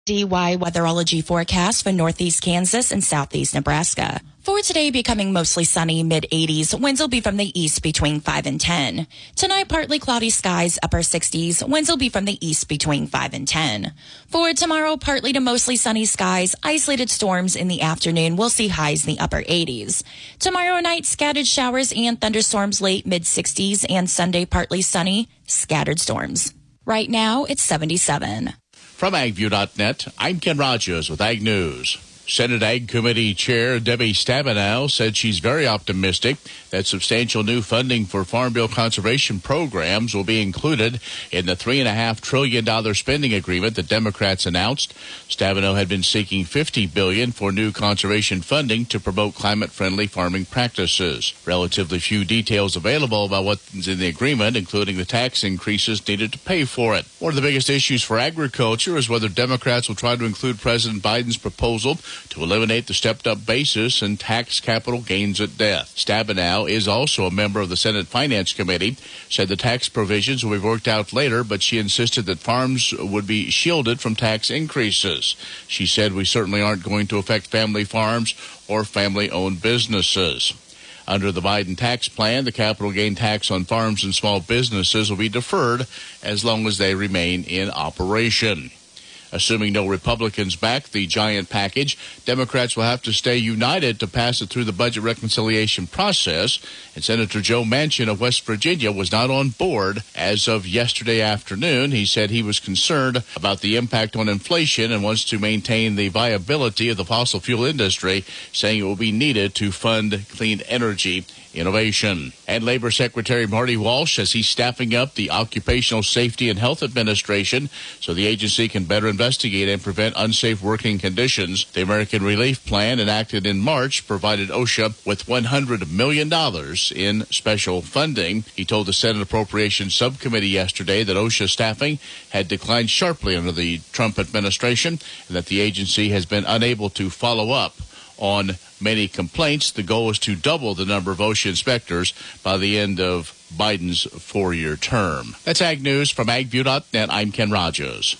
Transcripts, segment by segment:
DY weatherology forecast for northeast Kansas and southeast Nebraska. For today, becoming mostly sunny, mid-80s. Winds will be from the east between 5 and 10. Tonight, partly cloudy skies, upper 60s. Winds will be from the east between 5 and 10. For tomorrow, partly to mostly sunny skies. Isolated storms in the afternoon. We'll see highs in the upper 80s. Tomorrow night, scattered showers and thunderstorms late mid-60s. And Sunday, partly sunny, scattered storms. Right now, it's 77. From AgView.net, I'm Ken Rogers with Ag News. Senate Ag Committee Chair Debbie Stabenow said she's very optimistic that substantial new funding for Farm Bill conservation programs will be included in the $3.5 trillion spending agreement that Democrats announced. Stabenow had been seeking $50 billion for new conservation funding to promote climate-friendly farming practices. Relatively few details available about what's in the agreement, including the tax increases needed to pay for it. One of the biggest issues for agriculture is whether Democrats will try to include President Biden's proposal to eliminate the stepped-up basis and tax capital gains at death. Stabenow is also a member of the Senate Finance Committee, said the tax provisions will be worked out later, but she insisted that farms would be shielded from tax increases. She said, "We certainly aren't going to affect family farms or family-owned businesses." Under the Biden tax plan, the capital gain tax on farms and small businesses will be deferred as long as they remain in operation. Assuming no Republicans back the giant package, Democrats will have to stay united to pass it through the budget reconciliation process. And Senator Joe Manchin of West Virginia was not on board as of yesterday afternoon. He said he was concerned about the impact on inflation and wants to maintain the viability of the fossil fuel industry, saying it will be needed to fund clean energy innovation. And Labor Secretary Marty Walsh says he's staffing up the Occupational Safety and Health Administration so the agency can better investigate and prevent unsafe working conditions. The American Relief Plan, enacted in March, provided OSHA with $100 million in special funding. He told the Senate Appropriations Subcommittee yesterday that OSHA staffing had declined sharply under the Trump administration and that the agency has been unable to follow up on many complaints. The goal is to double the number of OSHA inspectors by the end of Biden's 4-year term. That's Ag News from AgView.net. I'm Ken Rogers.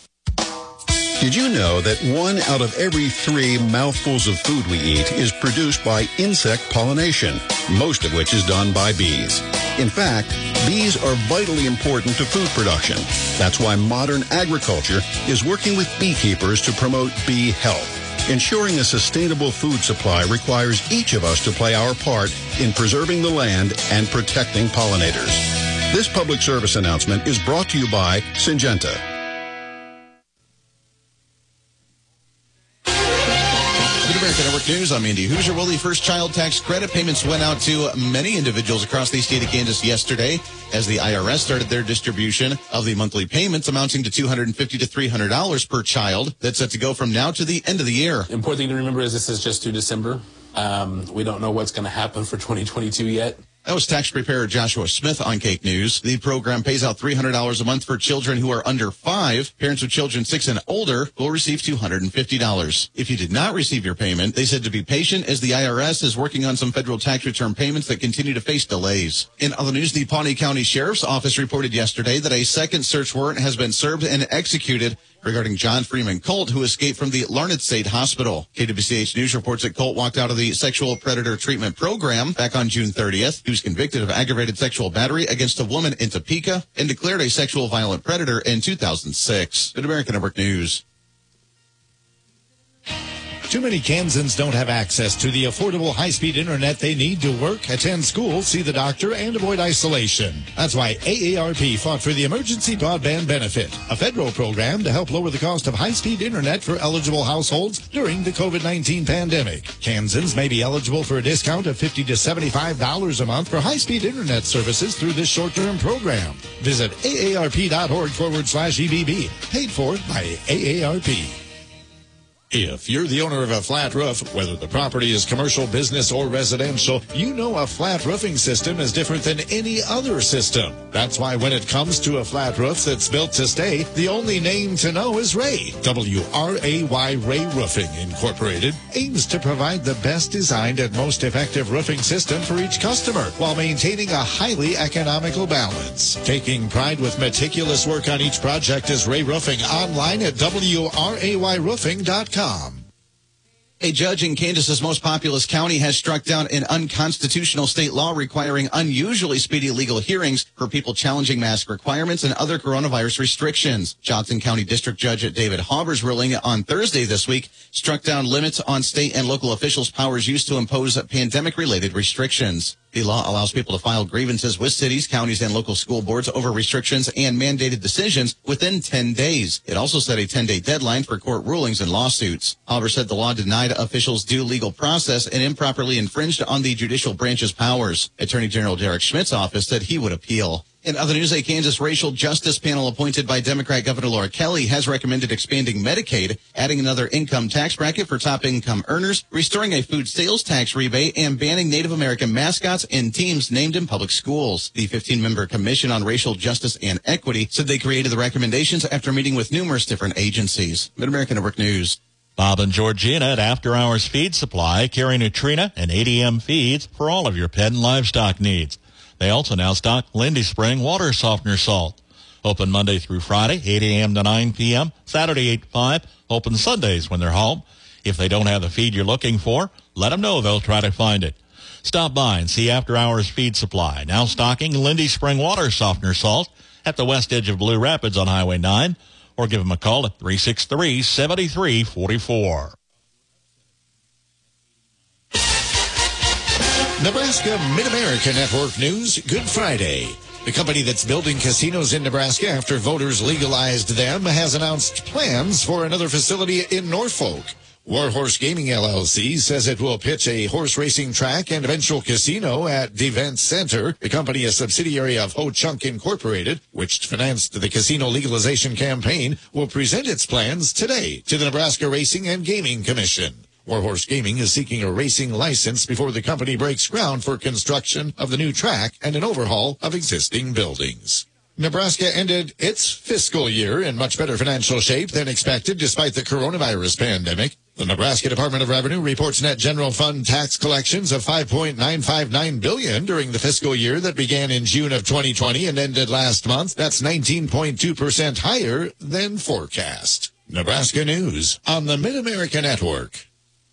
Did you know that 1 out of every 3 mouthfuls of food we eat is produced by insect pollination, most of which is done by bees? In fact, bees are vitally important to food production. That's why modern agriculture is working with beekeepers to promote bee health. Ensuring a sustainable food supply requires each of us to play our part in preserving the land and protecting pollinators. This public service announcement is brought to you by Syngenta. American Network News, I'm Andy Hoosier. Well, the first child tax credit payments went out to many individuals across the state of Kansas yesterday as the IRS started their distribution of the monthly payments amounting to $250 to $300 per child. That's set to go from now to the end of the year. Important thing to remember is this is just through December. We don't know what's going to happen for 2022 yet. That was tax preparer Joshua Smith on Cake News. The program pays out $300 a month for children who are under 5. Parents with children 6 and older will receive $250. If you did not receive your payment, they said to be patient as the IRS is working on some federal tax return payments that continue to face delays. In other news, the Pawnee County Sheriff's Office reported yesterday that a second search warrant has been served and executed regarding John Freeman Colt, who escaped from the Larned State Hospital. KWCH News reports that Colt walked out of the sexual predator treatment program back on June 30th. He was convicted of aggravated sexual battery against a woman in Topeka and declared a sexual violent predator in 2006. Good American Network News. Too many Kansans don't have access to the affordable high-speed internet they need to work, attend school, see the doctor, and avoid isolation. That's why AARP fought for the Emergency Broadband Benefit, a federal program to help lower the cost of high-speed internet for eligible households during the COVID-19 pandemic. Kansans may be eligible for a discount of $50 to $75 a month for high-speed internet services through this short-term program. Visit aarp.org/EBB, paid for by AARP. If you're the owner of a flat roof, whether the property is commercial, business, or residential, you know a flat roofing system is different than any other system. That's why when it comes to a flat roof that's built to stay, the only name to know is Ray. W-R-A-Y, Ray Roofing Incorporated aims to provide the best designed and most effective roofing system for each customer while maintaining a highly economical balance. Taking pride with meticulous work on each project is Ray Roofing, online at WRAYroofing.com. A judge in Kansas's most populous county has struck down an unconstitutional state law requiring unusually speedy legal hearings for people challenging mask requirements and other coronavirus restrictions. Johnson County District Judge David Hauber's ruling on Thursday this week struck down limits on state and local officials' powers used to impose pandemic-related restrictions. The law allows people to file grievances with cities, counties, and local school boards over restrictions and mandated decisions within 10 days. It also set a 10-day deadline for court rulings and lawsuits. Hauber said the law denied officials due legal process and improperly infringed on the judicial branch's powers. Attorney General Derek Schmidt's office said he would appeal. In other news, a Kansas racial justice panel appointed by Democrat Governor Laura Kelly has recommended expanding Medicaid, adding another income tax bracket for top income earners, restoring a food sales tax rebate, and banning Native American mascots and teams named in public schools. The 15-member Commission on Racial Justice and Equity said they created the recommendations after meeting with numerous different agencies. Mid-America Network News. Bob and Georgina at After Hours Feed Supply carry Nutrena and ADM feeds for all of your pet and livestock needs. They also now stock Lindy Spring water softener salt. Open Monday through Friday, 8 a.m. to 9 p.m., Saturday 8 to 5, open Sundays when they're home. If they don't have the feed you're looking for, let them know. They'll try to find it. Stop by and see After Hours Feed Supply, now stocking Lindy Spring water softener salt at the west edge of Blue Rapids on Highway 9, or give them a call at 363-7344. Nebraska Mid-America Network News, Good Friday. The company that's building casinos in Nebraska after voters legalized them has announced plans for another facility in Norfolk. Warhorse Gaming LLC says it will pitch a horse racing track and eventual casino at Devent Center. The company, a subsidiary of Ho Chunk Incorporated, which financed the casino legalization campaign, will present its plans today to the Nebraska Racing and Gaming Commission. Warhorse Gaming is seeking a racing license before the company breaks ground for construction of the new track and an overhaul of existing buildings. Nebraska ended its fiscal year in much better financial shape than expected despite the coronavirus pandemic. The Nebraska Department of Revenue reports net general fund tax collections of $5.959 billion during the fiscal year that began in June of 2020 and ended last month. That's 19.2% higher than forecast. Nebraska News on the Mid-America Network.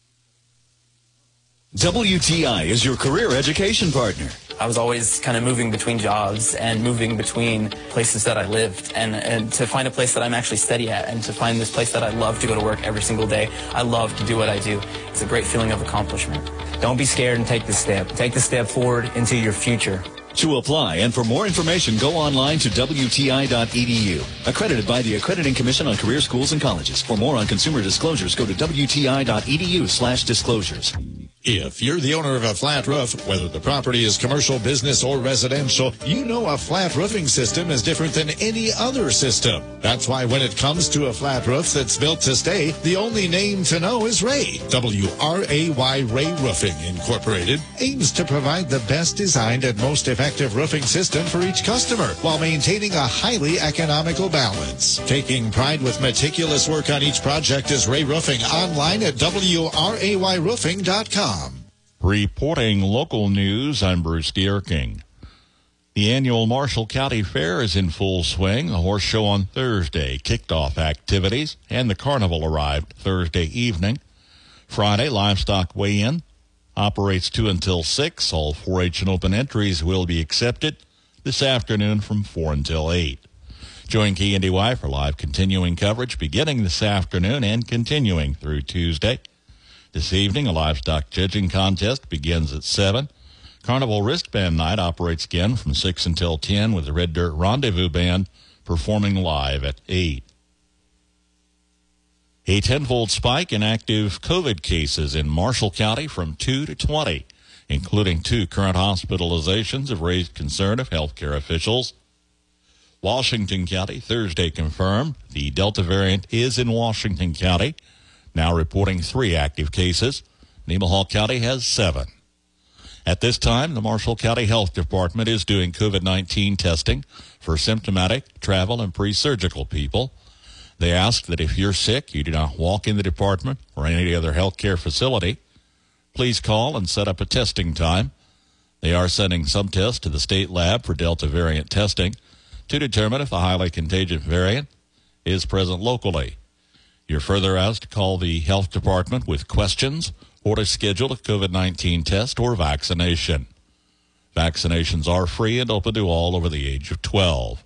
WTI is your career education partner. I was always kind of moving between jobs and moving between places that I lived, and to find a place that I'm actually steady at and to find this place that I love to go to work every single day. I love to do what I do. It's a great feeling of accomplishment. Don't be scared and take the step. Take the step forward into your future. To apply and for more information, go online to WTI.edu. Accredited by the Accrediting Commission on Career Schools and Colleges. For more on consumer disclosures, go to WTI.edu/disclosures. If you're the owner of a flat roof, whether the property is commercial, business, or residential, you know a flat roofing system is different than any other system. That's why when it comes to a flat roof that's built to stay, the only name to know is Ray. W-R-A-Y, Ray Roofing Incorporated aims to provide the best designed and most effective roofing system for each customer while maintaining a highly economical balance. Taking pride with meticulous work on each project is Ray Roofing, online at WRAYroofing.com. Reporting local news, I'm Bruce Dierking. The annual Marshall County Fair is in full swing. The horse show on Thursday kicked off activities, and the carnival arrived Thursday evening. Friday, livestock weigh-in operates 2 until 6. All 4-H and open entries will be accepted this afternoon from 4 until 8. Join KNDY for live continuing coverage beginning this afternoon and continuing through Tuesday. This evening, a livestock judging contest begins at 7. Carnival Wristband Night operates again from 6 until 10 with the Red Dirt Rendezvous Band performing live at 8. A 10-fold spike in active COVID cases in Marshall County from 2 to 20, including 2 current hospitalizations, have raised concern of healthcare officials. Washington County, Thursday confirmed the Delta variant is in Washington County. now reporting 3 active cases. Nemaha County has 7. At this time, the Marshall County Health Department is doing COVID-19 testing for symptomatic, travel, and pre-surgical people. They ask that if you're sick, you do not walk in the department or any other healthcare facility. Please call and set up a testing time. They are sending some tests to the state lab for Delta variant testing to determine if a highly contagious variant is present locally. You're further asked to call the health department with questions or to schedule a COVID-19 test or vaccination. Vaccinations are free and open to all over the age of 12.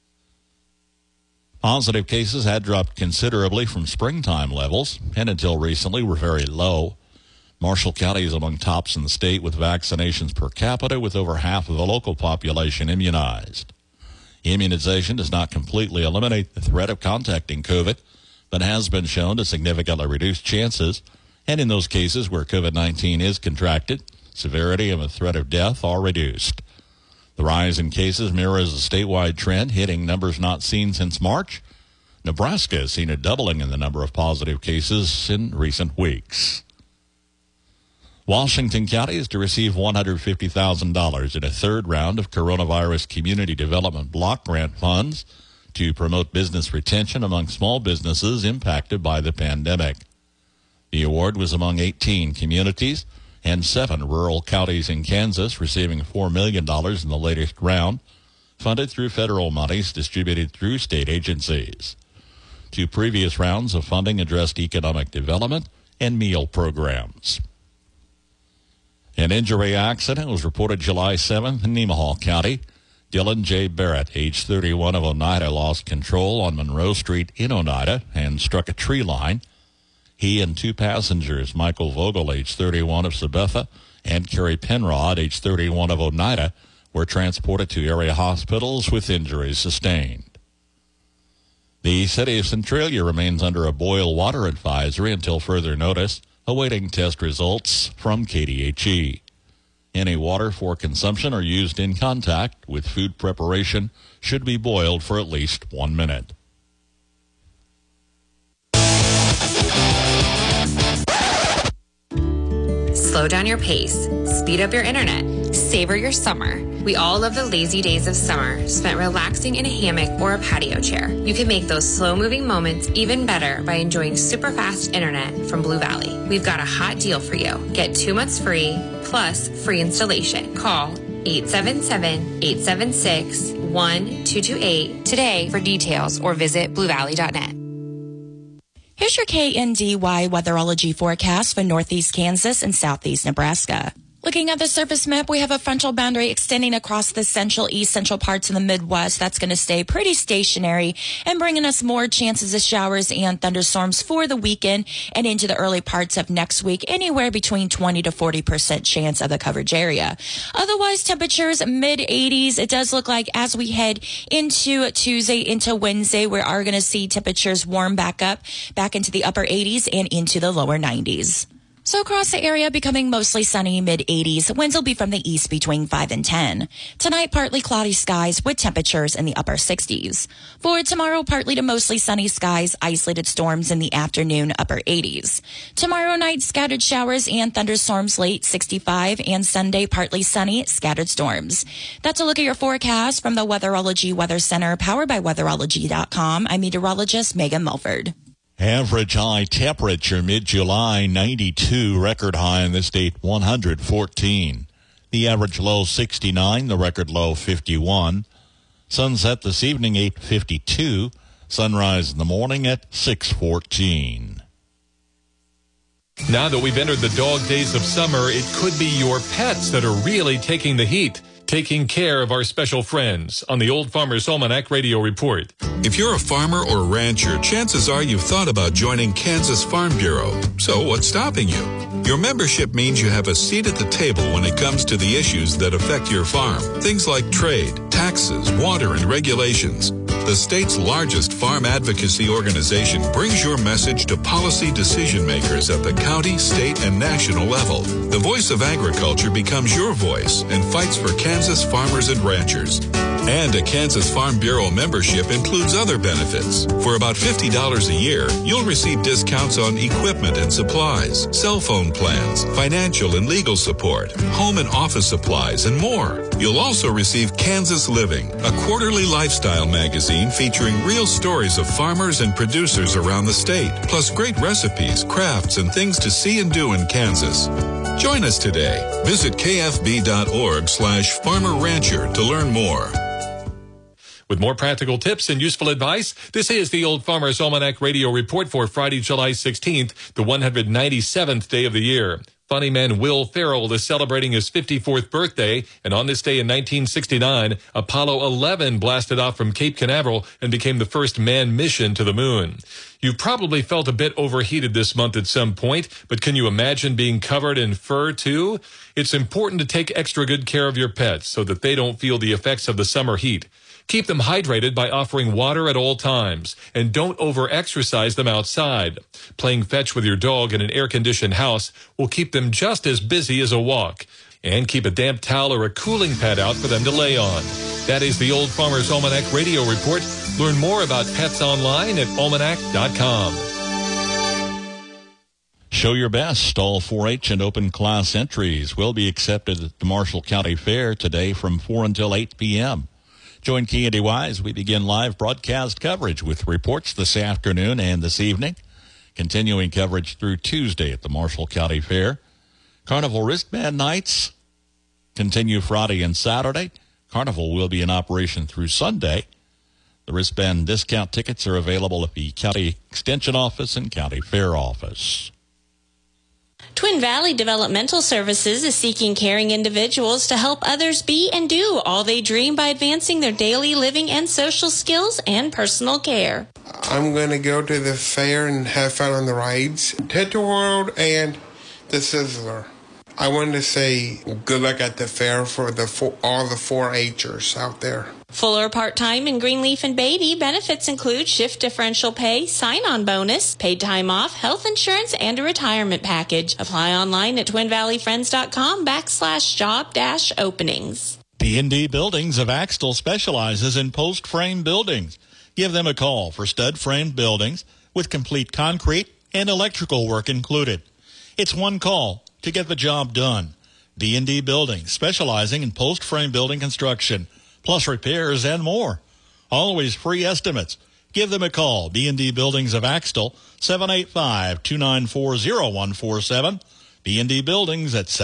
Positive cases had dropped considerably from springtime levels and until recently were very low. Marshall County is among tops in the state with vaccinations per capita, with over half of the local population immunized. Immunization does not completely eliminate the threat of contacting COVID, but has been shown to significantly reduce chances, and in those cases where COVID-19 is contracted, severity and the threat of death are reduced. The rise in cases mirrors a statewide trend, hitting numbers not seen since March. Nebraska has seen a doubling in the number of positive cases in recent weeks. Washington County is to receive $150,000 in a third round of coronavirus community development block grant funds to promote business retention among small businesses impacted by the pandemic. The award was among 18 communities and 7 rural counties in Kansas, receiving $4 million in the latest round, funded through federal monies distributed through state agencies. 2 previous rounds of funding addressed economic development and meal programs. An injury accident was reported July 7th in Nemaha County. Dylan J. Barrett, age 31 of Oneida, lost control on Monroe Street in Oneida and struck a tree line. He and 2 passengers, Michael Vogel, age 31 of Sabetha, and Carrie Penrod, age 31 of Oneida, were transported to area hospitals with injuries sustained. The city of Centralia remains under a boil water advisory until further notice, awaiting test results from KDHE. Any water for consumption or used in contact with food preparation should be boiled for at least 1 minute. Slow down your pace, speed up your internet, savor your summer. We all love the lazy days of summer spent relaxing in a hammock or a patio chair. You can make those slow-moving moments even better by enjoying super fast internet from Blue Valley. We've got a hot deal for you. Get 2 months free plus free installation. Call 877-876-1228 today for details or visit bluevalley.net. Here's your KNDY weatherology forecast for northeast Kansas and southeast Nebraska. Looking at the surface map, we have a frontal boundary extending across the central, east central parts of the Midwest. That's going to stay pretty stationary and bringing us more chances of showers and thunderstorms for the weekend and into the early parts of next week, anywhere between 20 to 40% chance of the coverage area. Otherwise, temperatures mid-80s. It does look like as we head into Tuesday, into Wednesday, we are going to see temperatures warm back up, back into the upper 80s and into the lower 90s. So across the area, becoming mostly sunny, mid-80s. Winds will be from the east between 5 and 10. Tonight, partly cloudy skies with temperatures in the upper 60s. For tomorrow, partly to mostly sunny skies, isolated storms in the afternoon, upper 80s. Tomorrow night, scattered showers and thunderstorms late, 65. And Sunday, partly sunny, scattered storms. That's a look at your forecast from the Weatherology Weather Center, powered by weatherology.com. I'm meteorologist Megan Mulford. Average high temperature mid-July 92, record high in the state 114. The average low 69, the record low 51. Sunset this evening 8:52. Sunrise in the morning at 6:14. Now that we've entered the dog days of summer, it could be your pets that are really taking the heat. Taking care of our special friends on the Old Farmer's Almanac Radio Report. If you're a farmer or rancher, chances are you've thought about joining Kansas Farm Bureau. So what's stopping you? Your membership means you have a seat at the table when it comes to the issues that affect your farm. Things like trade, taxes, water, and regulations. The state's largest farm advocacy organization brings your message to policy decision makers at the county, state, and national level. The voice of agriculture becomes your voice and fights for Kansas farmers and ranchers. And a Kansas Farm Bureau membership includes other benefits. For about $50 a year, you'll receive discounts on equipment and supplies, cell phone plans, financial and legal support, home and office supplies, and more. You'll also receive Kansas Living, a quarterly lifestyle magazine featuring real stories of farmers and producers around the state, plus great recipes, crafts, and things to see and do in Kansas. Join us today. Visit kfb.org/farmerrancher to learn more. With more practical tips and useful advice, this is the Old Farmer's Almanac Radio Report for Friday, July 16th, the 197th day of the year. Funny man Will Ferrell is celebrating his 54th birthday, and on this day in 1969, Apollo 11 blasted off from Cape Canaveral and became the first manned mission to the moon. You've probably felt a bit overheated this month at some point, but can you imagine being covered in fur too? It's important to take extra good care of your pets so that they don't feel the effects of the summer heat. Keep them hydrated by offering water at all times, and don't over-exercise them outside. Playing fetch with your dog in an air-conditioned house will keep them just as busy as a walk. And keep a damp towel or a cooling pad out for them to lay on. That is the Old Farmer's Almanac Radio Report. Learn more about pets online at almanac.com. Show your best. All 4-H and open class entries will be accepted at the Marshall County Fair today from 4 until 8 p.m. Join KNDY as we begin live broadcast coverage with reports this afternoon and this evening. Continuing coverage through Tuesday at the Marshall County Fair. Carnival wristband nights continue Friday and Saturday. Carnival will be in operation through Sunday. The wristband discount tickets are available at the County Extension Office and County Fair Office. Twin Valley Developmental Services is seeking caring individuals to help others be and do all they dream by advancing their daily living and social skills and personal care. I'm going to go to the fair and have fun on the rides. Tetraworld and the Sizzler. I wanted to say good luck at the fair for all the 4-H'ers out there. Full or part-time in Greenleaf and Beatty, benefits include shift differential pay, sign-on bonus, paid time off, health insurance, and a retirement package. Apply online at twinvalleyfriends.com/job-openings. D&D Buildings of Axtell specializes in post-frame buildings. Give them a call for stud-framed buildings with complete concrete and electrical work included. It's one call to get the job done. D&D Buildings, specializing in post-frame building construction, plus repairs and more. Always free estimates. Give them a call. D&D Buildings of Axtell, 785-294-0147. D&D Buildings at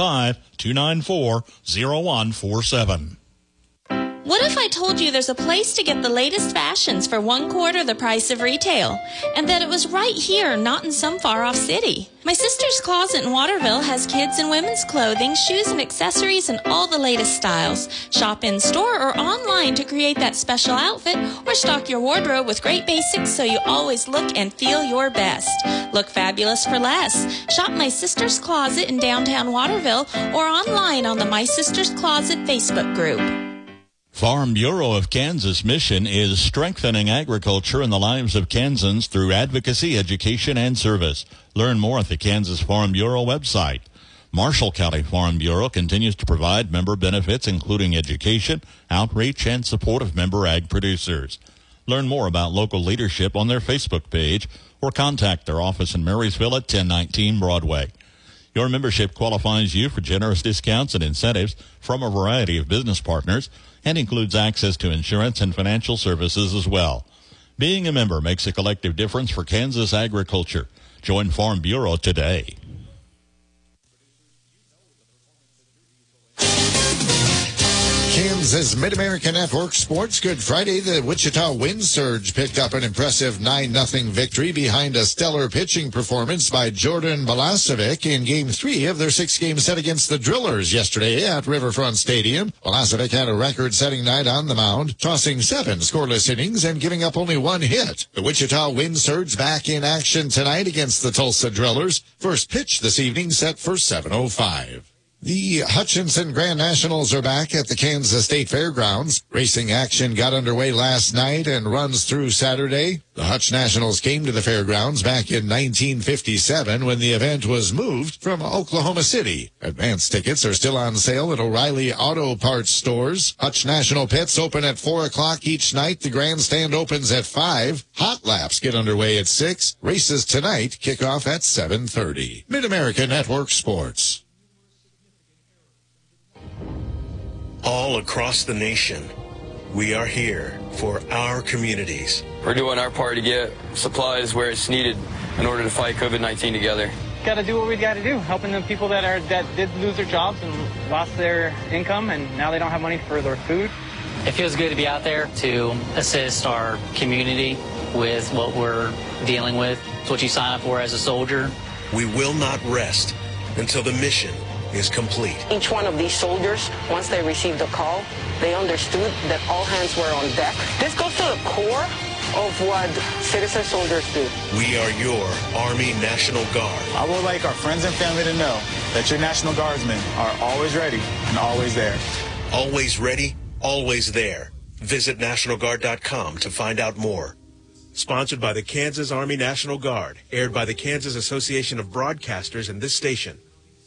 785-294-0147. What if I told you there's a place to get the latest fashions for 1/4 the price of retail, and that it was right here, not in some far-off city? My Sister's Closet in Waterville has kids and women's clothing, shoes and accessories, and all the latest styles. Shop in-store or online to create that special outfit, or stock your wardrobe with great basics so you always look and feel your best. Look fabulous for less. Shop My Sister's Closet in downtown Waterville or online on the My Sister's Closet Facebook group. Farm Bureau of Kansas mission is strengthening agriculture and the lives of Kansans through advocacy, education, and service. Learn more at the Kansas Farm Bureau website. Marshall County Farm Bureau continues to provide member benefits, including education, outreach, and support of member ag producers. Learn more about local leadership on their Facebook page or contact their office in Marysville at 1019 Broadway. Your membership qualifies you for generous discounts and incentives from a variety of business partners and includes access to insurance and financial services as well. Being a member makes a collective difference for Kansas agriculture. Join Farm Bureau today. Kansas Mid-American Network Sports. Good Friday. The Wichita Wind Surge picked up an impressive 9-0 victory behind a stellar pitching performance by Jordan Balasovic in Game 3 of their 6-game set against the Drillers yesterday at Riverfront Stadium. Balasovic had a record-setting night on the mound, tossing 7 scoreless innings and giving up only 1 hit. The Wichita Wind Surge back in action tonight against the Tulsa Drillers. First pitch this evening set for 7:05. The Hutchinson Grand Nationals are back at the Kansas State Fairgrounds. Racing action got underway last night and runs through Saturday. The Hutch Nationals came to the fairgrounds back in 1957 when the event was moved from Oklahoma City. Advance tickets are still on sale at O'Reilly Auto Parts stores. Hutch National Pits open at 4 o'clock each night. The grandstand opens at 5. Hot laps get underway at 6. Races tonight kick off at 7:30. Mid-America Network Sports. All across the nation, we are here for our communities. We're doing our part to get supplies where it's needed in order to fight COVID-19 together. Got to do what we got to do, helping the people that did lose their jobs and lost their income, and now they don't have money for their food. It feels good to be out there to assist our community with what we're dealing with. It's what you sign up for as a soldier. We will not rest until the mission is complete. Each one of these soldiers, once they received the call, they understood that all hands were on deck. This goes to the core of what citizen soldiers do. We are your Army National Guard. I would like our friends and family to know that your National Guardsmen are always ready and always there. Always ready, always there. Visit NationalGuard.com to find out more. Sponsored by the Kansas Army National Guard. Aired by the Kansas Association of Broadcasters and this station.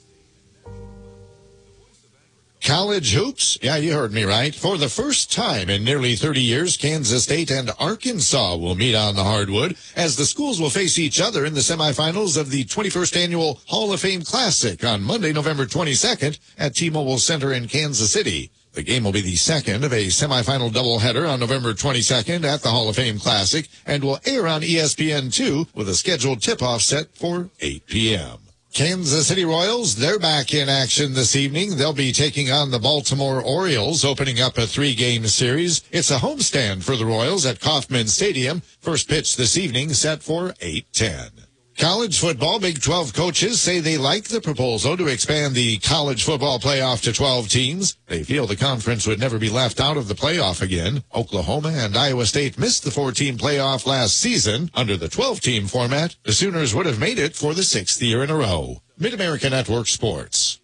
College hoops? Yeah, you heard me right. For the first time in nearly 30 years, Kansas State and Arkansas will meet on the hardwood as the schools will face each other in the semifinals of the 21st Annual Hall of Fame Classic on Monday, November 22nd at T-Mobile Center in Kansas City. The game will be the second of a semifinal doubleheader on November 22nd at the Hall of Fame Classic and will air on ESPN2 with a scheduled tip-off set for 8 p.m. Kansas City Royals, they're back in action this evening. They'll be taking on the Baltimore Orioles, opening up a 3-game series. It's a homestand for the Royals at Kauffman Stadium. First pitch this evening set for 8:10. College football, Big 12 coaches say they like the proposal to expand the college football playoff to 12 teams. They feel the conference would never be left out of the playoff again. Oklahoma and Iowa State missed the 4-team playoff last season. Under the 12-team format, the Sooners would have made it for the 6th year in a row. Mid-America Network Sports.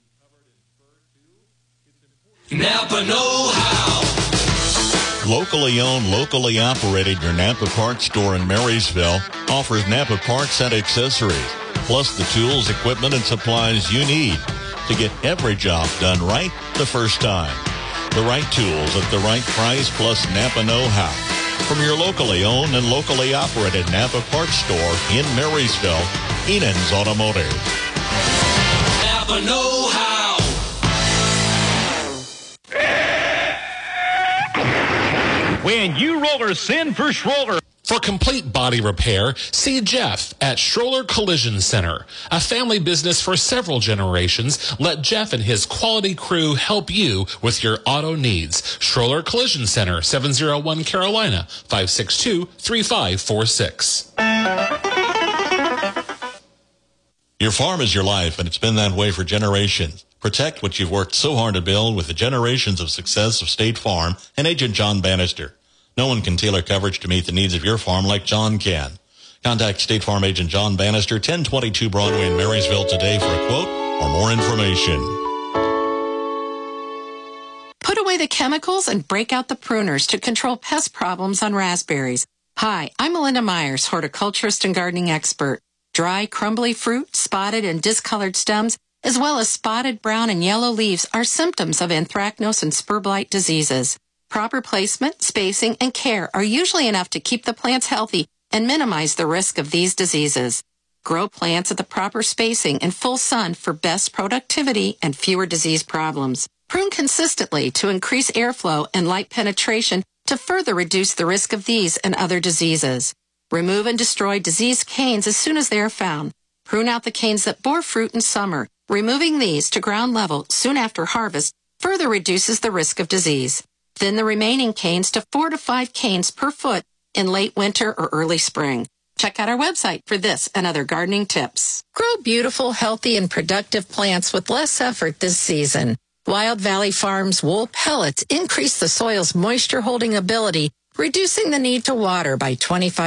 Napa know-how. Locally owned, locally operated, your Napa Parts store in Marysville offers Napa Parts and accessories, plus the tools, equipment, and supplies you need to get every job done right the first time. The right tools at the right price, plus Napa know-how. From your locally owned and locally operated Napa Parts store in Marysville, Enan's Automotive. Napa know-how. When you roller, send for Schroller. For complete body repair, see Jeff at Schroller Collision Center. A family business for several generations, let Jeff and his quality crew help you with your auto needs. Schroller Collision Center, 701 Carolina, 562-3546. Your farm is your life, and it's been that way for generations. Protect what you've worked so hard to build with the generations of success of State Farm and Agent John Bannister. No one can tailor coverage to meet the needs of your farm like John can. Contact State Farm Agent John Bannister, 1022 Broadway in Marysville today for a quote or more information. Put away the chemicals and break out the pruners to control pest problems on raspberries. Hi, I'm Melinda Myers, horticulturist and gardening expert. Dry, crumbly fruit, spotted and discolored stems, as well as spotted brown and yellow leaves are symptoms of anthracnose and spur blight diseases. Proper placement, spacing, and care are usually enough to keep the plants healthy and minimize the risk of these diseases. Grow plants at the proper spacing in full sun for best productivity and fewer disease problems. Prune consistently to increase airflow and light penetration to further reduce the risk of these and other diseases. Remove and destroy diseased canes as soon as they are found. Prune out the canes that bore fruit in summer. Removing these to ground level soon after harvest further reduces the risk of disease. Thin the remaining canes to 4 to 5 canes per foot in late winter or early spring. Check out our website for this and other gardening tips. Grow beautiful, healthy, and productive plants with less effort this season. Wild Valley Farms wool pellets increase the soil's moisture-holding ability, reducing the need to water by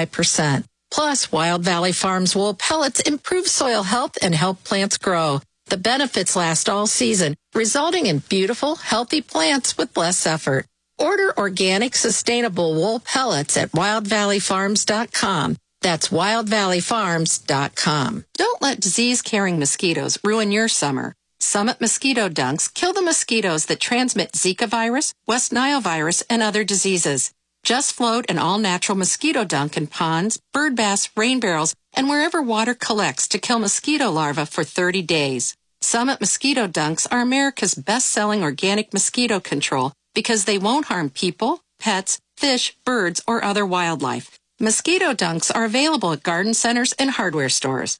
25%. Plus, Wild Valley Farms wool pellets improve soil health and help plants grow. The benefits last all season, resulting in beautiful, healthy plants with less effort. Order organic, sustainable wool pellets at wildvalleyfarms.com. That's wildvalleyfarms.com. Don't let disease-carrying mosquitoes ruin your summer. Summit Mosquito Dunks kill the mosquitoes that transmit Zika virus, West Nile virus, and other diseases. Just float an all-natural mosquito dunk in ponds, bird baths, rain barrels, and wherever water collects to kill mosquito larvae for 30 days. Summit Mosquito Dunks are America's best-selling organic mosquito control because they won't harm people, pets, fish, birds, or other wildlife. Mosquito Dunks are available at garden centers and hardware stores.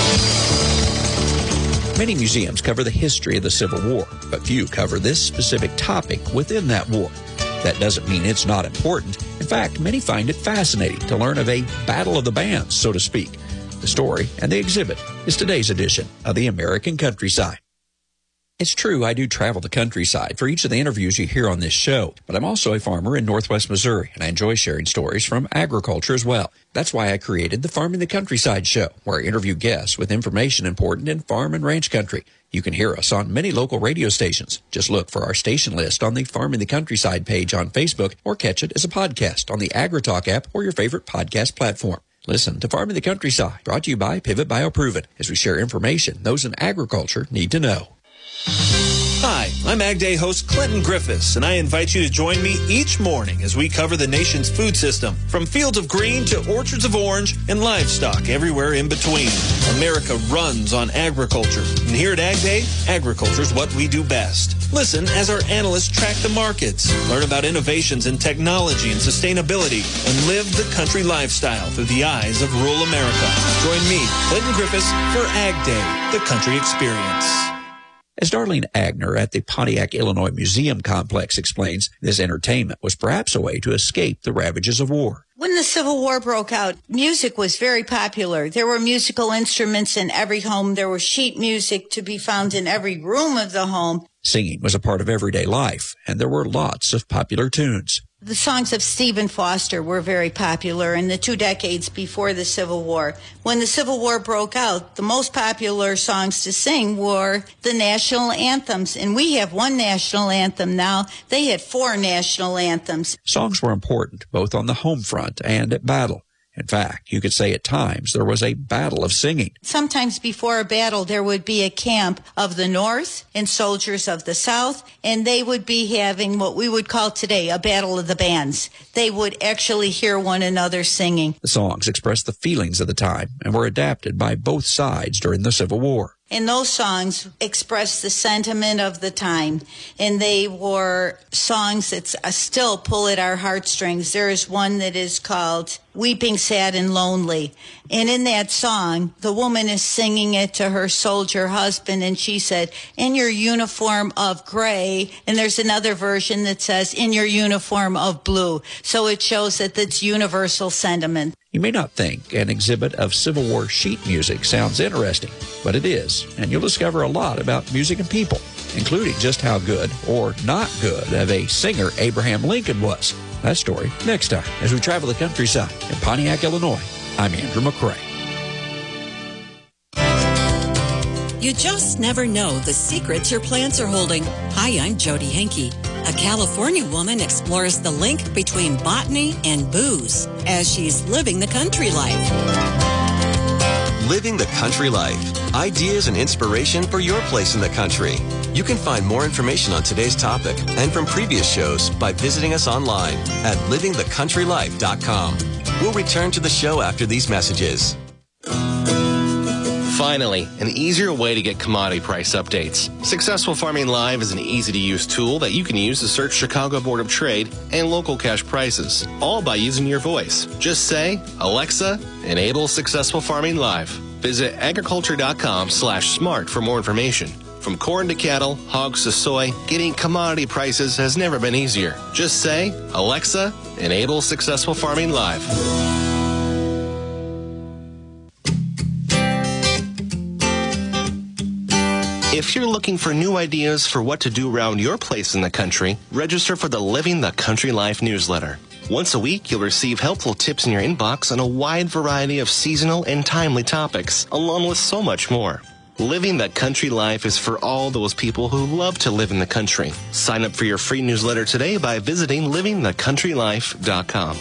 Many museums cover the history of the Civil War, but few cover this specific topic within that war. That doesn't mean it's not important. In fact, many find it fascinating to learn of a battle of the bands, so to speak. The story and the exhibit is today's edition of the American Countryside. It's true, I do travel the countryside for each of the interviews you hear on this show, but I'm also a farmer in Northwest Missouri, and I enjoy sharing stories from agriculture as well. That's why I created the Farming the Countryside show, where I interview guests with information important in farm and ranch country. You can hear us on many local radio stations. Just look for our station list on the Farming the Countryside page on Facebook, or catch it as a podcast on the AgriTalk app or your favorite podcast platform. Listen to Farming the Countryside, brought to you by Pivot BioProven, as we share information those in agriculture need to know. Hi, I'm Ag Day host Clinton Griffiths, and I invite you to join me each morning as we cover the nation's food system, from fields of green to orchards of orange and livestock everywhere in between. America runs on agriculture, and here at Ag Day, agriculture is what we do best. Listen as our analysts track the markets, learn about innovations in technology and sustainability, and live the country lifestyle through the eyes of rural America. Join me, Clinton Griffiths, for Ag Day, the country experience. As Darlene Agner at the Pontiac, Illinois Museum Complex explains, this entertainment was perhaps a way to escape the ravages of war. When the Civil War broke out, music was very popular. There were musical instruments in every home. There was sheet music to be found in every room of the home. Singing was a part of everyday life, and there were lots of popular tunes. The songs of Stephen Foster were very popular in the 2 decades before the Civil War. When the Civil War broke out, the most popular songs to sing were the national anthems. And we have one national anthem now. They had 4 national anthems. Songs were important, both on the home front and at battle. In fact, you could say at times there was a battle of singing. Sometimes before a battle, there would be a camp of the North and soldiers of the South, and they would be having what we would call today a battle of the bands. They would actually hear one another singing. The songs expressed the feelings of the time and were adapted by both sides during the Civil War. And those songs expressed the sentiment of the time. And they were songs that still pull at our heartstrings. There is one that is called Weeping, Sad, and Lonely. And in that song, the woman is singing it to her soldier husband, and she said, in your uniform of gray. And there's another version that says, in your uniform of blue. So it shows that it's universal sentiment. You may not think an exhibit of Civil War sheet music sounds interesting, but it is, and you'll discover a lot about music and people, including just how good or not good of a singer Abraham Lincoln was. That story next time as we travel the countryside in Pontiac, Illinois. I'm Andrew McCrae. You just never know the secrets your plants are holding. Hi, I'm Jody Henke. A California woman explores the link between botany and booze as she's living the country life. Living the country life. Ideas and inspiration for your place in the country. You can find more information on today's topic and from previous shows by visiting us online at livingthecountrylife.com. We'll return to the show after these messages. Finally, an easier way to get commodity price updates. Successful Farming Live is an easy-to-use tool that you can use to search Chicago Board of Trade and local cash prices, all by using your voice. Just say, Alexa, enable Successful Farming Live. Visit agriculture.com/smart for more information. From corn to cattle, hogs to soy, getting commodity prices has never been easier. Just say, Alexa, enable Successful Farming Live. If you're looking for new ideas for what to do around your place in the country, register for the Living the Country Life newsletter. Once a week, you'll receive helpful tips in your inbox on a wide variety of seasonal and timely topics, along with so much more. Living the Country Life is for all those people who love to live in the country. Sign up for your free newsletter today by visiting livingthecountrylife.com.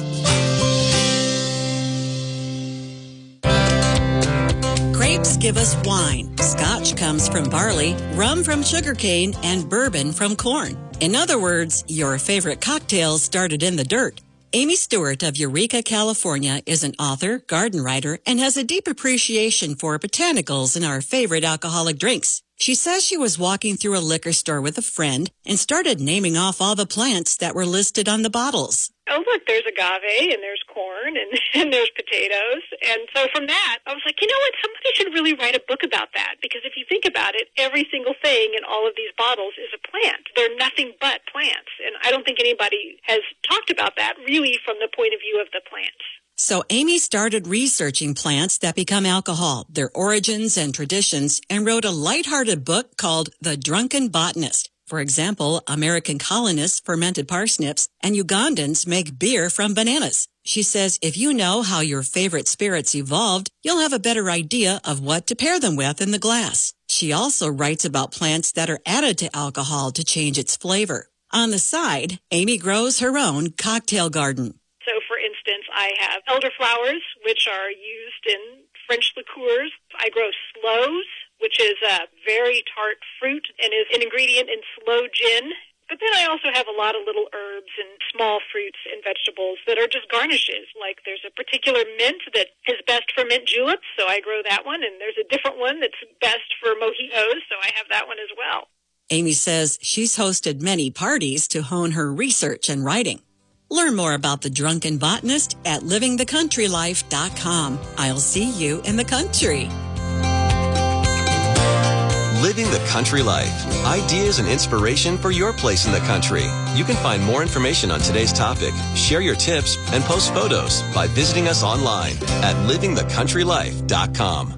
Grapes give us wine. Scotch comes from barley, rum from sugarcane, and bourbon from corn. In other words, your favorite cocktail started in the dirt. Amy Stewart of Eureka, California is an author, garden writer, and has a deep appreciation for botanicals and our favorite alcoholic drinks. She says she was walking through a liquor store with a friend and started naming off all the plants that were listed on the bottles. Oh, look, there's agave, and there's corn, and there's potatoes. And so from that, I was like, you know what, somebody should really write a book about that. Because if you think about it, every single thing in all of these bottles is a plant. They're nothing but plants. And I don't think anybody has talked about that really from the point of view of the plants. So Amy started researching plants that become alcohol, their origins and traditions, and wrote a lighthearted book called The Drunken Botanist. For example, American colonists fermented parsnips, and Ugandans make beer from bananas. She says if you know how your favorite spirits evolved, you'll have a better idea of what to pair them with in the glass. She also writes about plants that are added to alcohol to change its flavor. On the side, Amy grows her own cocktail garden. So, for instance, I have elderflowers, which are used in French liqueurs. I grow sloes, which is a very tart fruit and is an ingredient in sloe gin. But then I also have a lot of little herbs and small fruits and vegetables that are just garnishes. Like there's a particular mint that is best for mint juleps, so I grow that one. And there's a different one that's best for mojitos, so I have that one as well. Amy says she's hosted many parties to hone her research and writing. Learn more about The Drunken Botanist at livingthecountrylife.com. I'll see you in the country. Living the Country Life. Ideas and inspiration for your place in the country. You can find more information on today's topic, share your tips, and post photos by visiting us online at livingthecountrylife.com.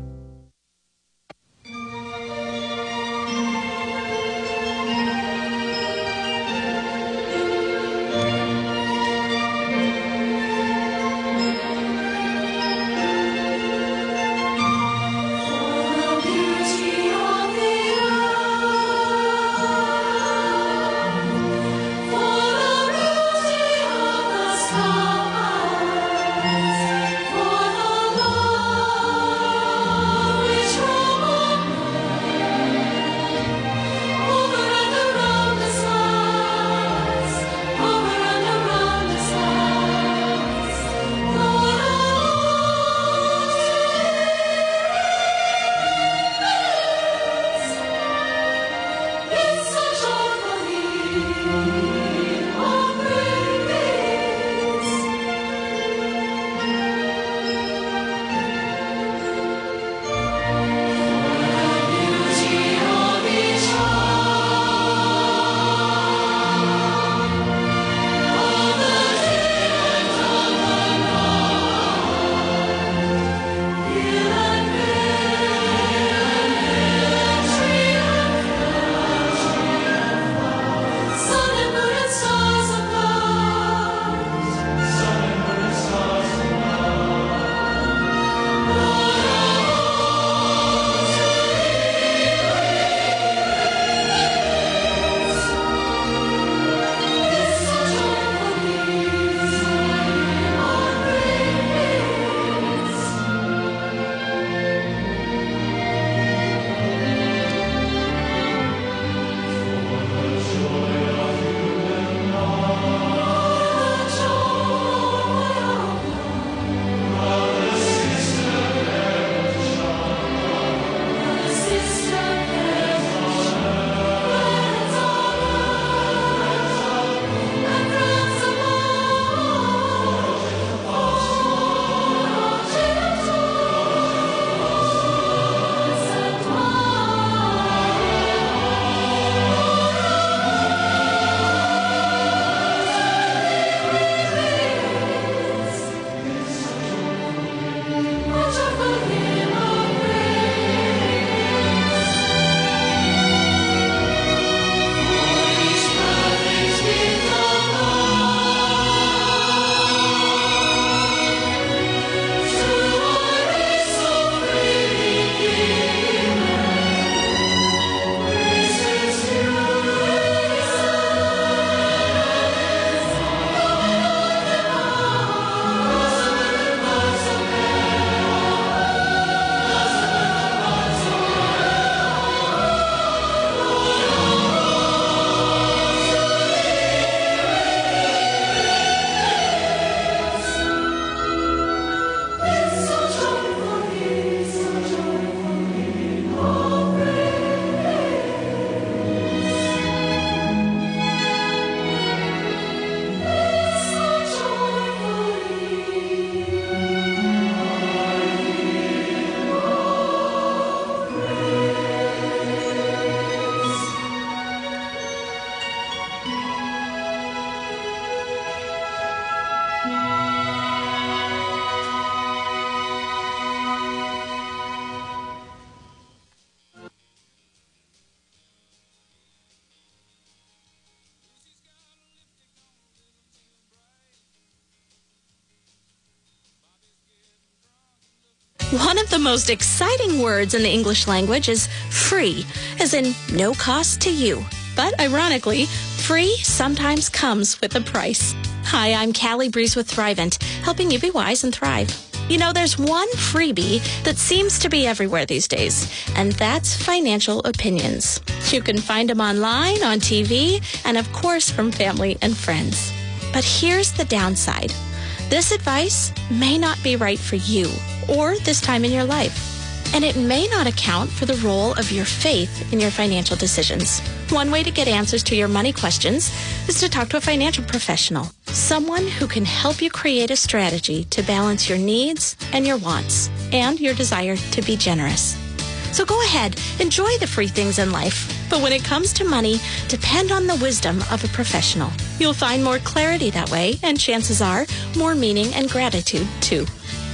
One of the most exciting words in the English language is free, as in no cost to you. But ironically, free sometimes comes with a price. Hi, I'm Callie Breeze with Thrivent, helping you be wise and thrive. You know, there's one freebie that seems to be everywhere these days, and that's financial opinions. You can find them online, on TV, and of course from family and friends. But here's the downside. This advice may not be right for you or this time in your life. And it may not account for the role of your faith in your financial decisions. One way to get answers to your money questions is to talk to a financial professional, someone who can help you create a strategy to balance your needs and your wants, and your desire to be generous. So go ahead, enjoy the free things in life. But when it comes to money, depend on the wisdom of a professional. You'll find more clarity that way, and chances are, more meaning and gratitude, too.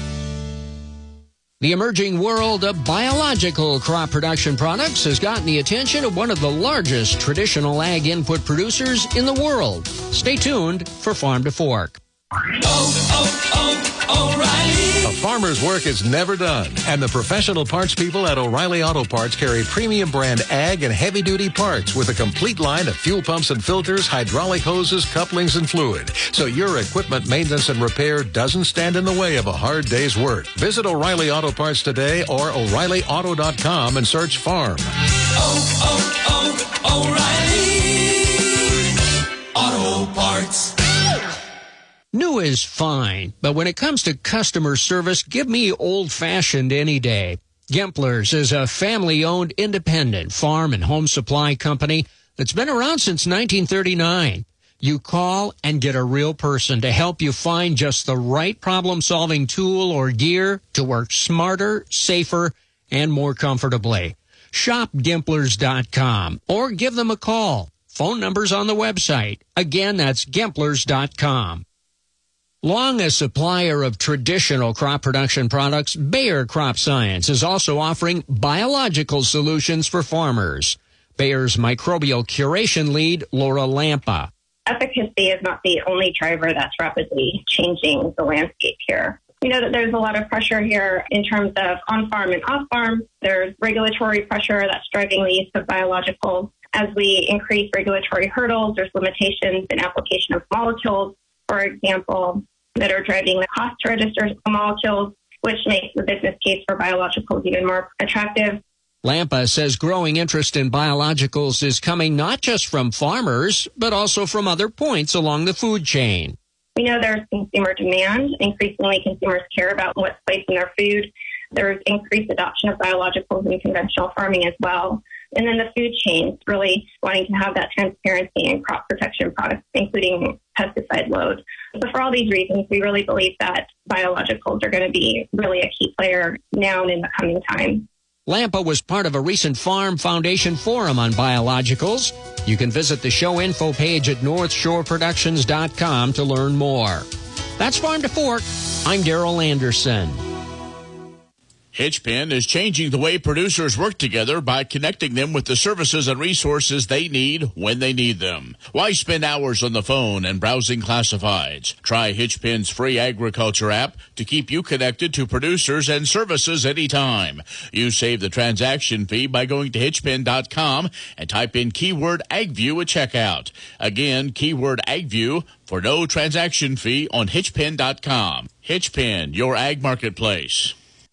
The emerging world of biological crop production products has gotten the attention of one of the largest traditional ag input producers in the world. Stay tuned for Farm to Fork. O'Reilly. A farmer's work is never done, and the professional parts people at O'Reilly Auto Parts carry premium brand ag and heavy-duty parts with a complete line of fuel pumps and filters, hydraulic hoses, couplings, and fluid, so your equipment maintenance and repair doesn't stand in the way of a hard day's work. Visit O'Reilly Auto Parts today or O'ReillyAuto.com and search farm. O'Reilly Auto Parts. New is fine, but when it comes to customer service, give me old-fashioned any day. Gemplers is a family-owned independent farm and home supply company that's been around since 1939. You call and get a real person to help you find just the right problem-solving tool or gear to work smarter, safer, and more comfortably. Shop Gemplers.com or give them a call. Phone number's on the website. Again, that's Gemplers.com. Long a supplier of traditional crop production products, Bayer Crop Science is also offering biological solutions for farmers. Bayer's microbial curation lead, Laura Lampa. Efficacy is not the only driver that's rapidly changing the landscape here. We know that there's a lot of pressure here in terms of on-farm and off-farm. There's regulatory pressure that's driving the use of biologicals. As we increase regulatory hurdles, there's limitations in application of molecules, for example, that are driving the cost to register molecules, which makes the business case for biologicals even more attractive. Lampa says growing interest in biologicals is coming not just from farmers, but also from other points along the food chain. We know there's consumer demand. Increasingly, consumers care about what's placed in their food. There's increased adoption of biologicals in conventional farming as well. And then the food chain, really wanting to have that transparency in crop protection products, including pesticide load. So for all these reasons, we really believe that biologicals are going to be really a key player now and in the coming time. Lampa was part of a recent Farm Foundation forum on biologicals. You can visit the show info page at NorthshoreProductions.com to learn more. That's Farm to Fork. I'm Darrell Anderson. Hitchpin is changing the way producers work together by connecting them with the services and resources they need when they need them. Why spend hours on the phone and browsing classifieds? Try Hitchpin's free agriculture app to keep you connected to producers and services anytime. You save the transaction fee by going to Hitchpin.com and type in keyword AgView at checkout. Again, keyword AgView for no transaction fee on Hitchpin.com. Hitchpin, your ag marketplace.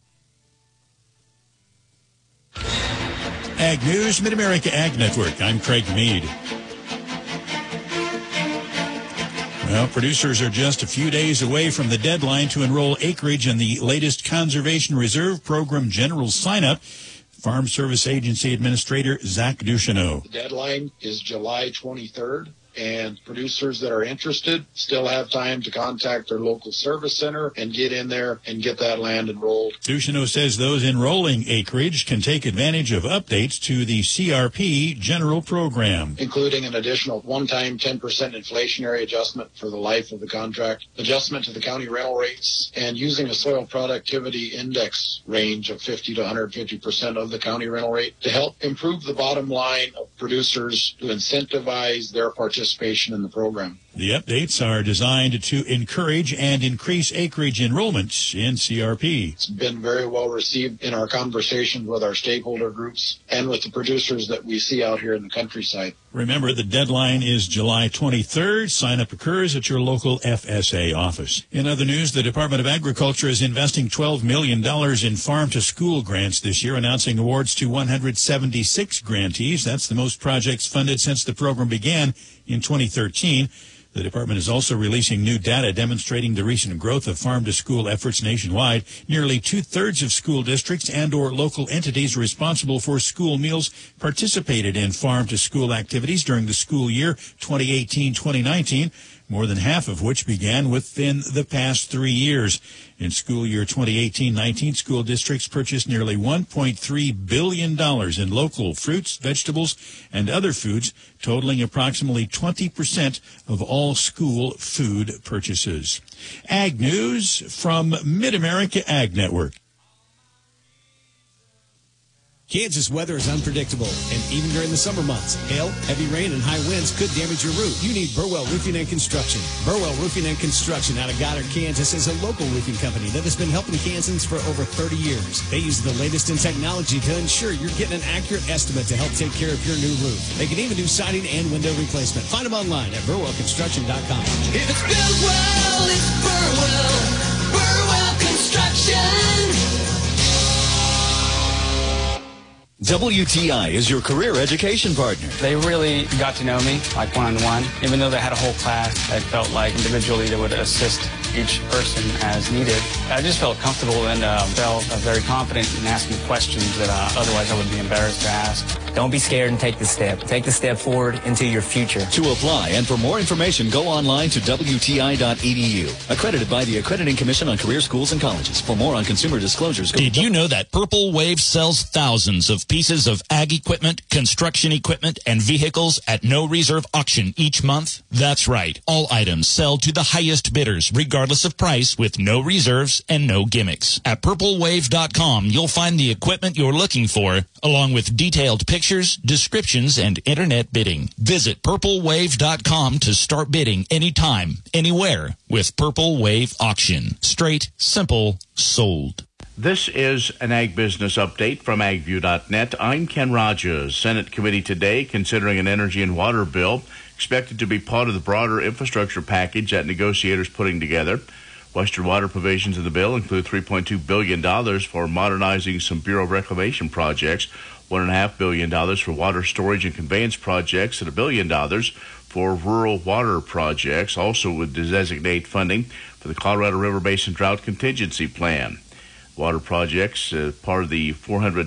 Ag News, Mid-America Ag Network. I'm Craig Mead. Well, producers are just a few days away from the deadline to enroll acreage in the latest Conservation Reserve Program general sign-up. Farm Service Agency Administrator Zach Ducheneau. The deadline is July 23rd. And producers that are interested still have time to contact their local service center and get in there and get that land enrolled. Ducheneau says those enrolling acreage can take advantage of updates to the CRP general program, including an additional one-time 10% inflationary adjustment for the life of the contract, adjustment to the county rental rates, and using a soil productivity index range of 50 to 150% of the county rental rate to help improve the bottom line of producers to incentivize their participation in the program. The updates are designed to encourage and increase acreage enrollments in CRP. It's been very well received in our conversations with our stakeholder groups and with the producers that we see out here in the countryside. Remember, the deadline is July 23rd. Sign-up occurs at your local FSA office. In other news, the Department of Agriculture is investing $12 million in farm-to-school grants this year, announcing awards to 176 grantees. That's the most projects funded since the program began in 2013. The department is also releasing new data demonstrating the recent growth of farm-to-school efforts nationwide. Nearly two-thirds of school districts and/or local entities responsible for school meals participated in farm-to-school activities during the school year 2018-2019, more than half of which began within the past 3 years. In school year 2018-19, school districts purchased nearly $1.3 billion in local fruits, vegetables, and other foods, totaling approximately 20% of all school food purchases. Ag News from Mid-America Ag Network. Kansas weather is unpredictable, and even during the summer months, hail, heavy rain, and high winds could damage your roof. You need Burwell Roofing and Construction. Burwell Roofing and Construction out of Goddard, Kansas is a local roofing company that has been helping Kansans for over 30 years. They use the latest in technology to ensure you're getting an accurate estimate to help take care of your new roof. They can even do siding and window replacement. Find them online at burwellconstruction.com. If it's built well, it's Burwell. Burwell Construction. WTI is your career education partner. They really got to know me, like one-on-one. Even though they had a whole class, I felt like individually they would assist each person as needed. I just felt comfortable and felt very confident in asking questions that otherwise I would be embarrassed to ask. Don't be scared and take the step. Take the step forward into your future. To apply and for more information, go online to WTI.edu. Accredited by the Accrediting Commission on Career Schools and Colleges. For more on consumer disclosures, go Did you know that Purple Wave sells thousands of pieces of ag equipment, construction equipment, and vehicles at no reserve auction each month? That's right. All items sell to the highest bidders, regardless of price, with no reserves and no gimmicks. At purplewave.com, you'll find the equipment you're looking for, along with detailed pictures, descriptions, and internet bidding. Visit purplewave.com to start bidding anytime, anywhere with Purple Wave Auction. Straight, simple, sold. This is an Ag Business Update from agview.net. I'm Ken Rogers. Senate committee today considering an energy and water bill expected to be part of the broader infrastructure package that negotiators putting together. Western water provisions in the bill include $3.2 billion for modernizing some Bureau of Reclamation projects, $1.5 billion for water storage and conveyance projects, and $1 billion for rural water projects. Also would designate funding for the Colorado River Basin Drought Contingency Plan. Water projects, part of the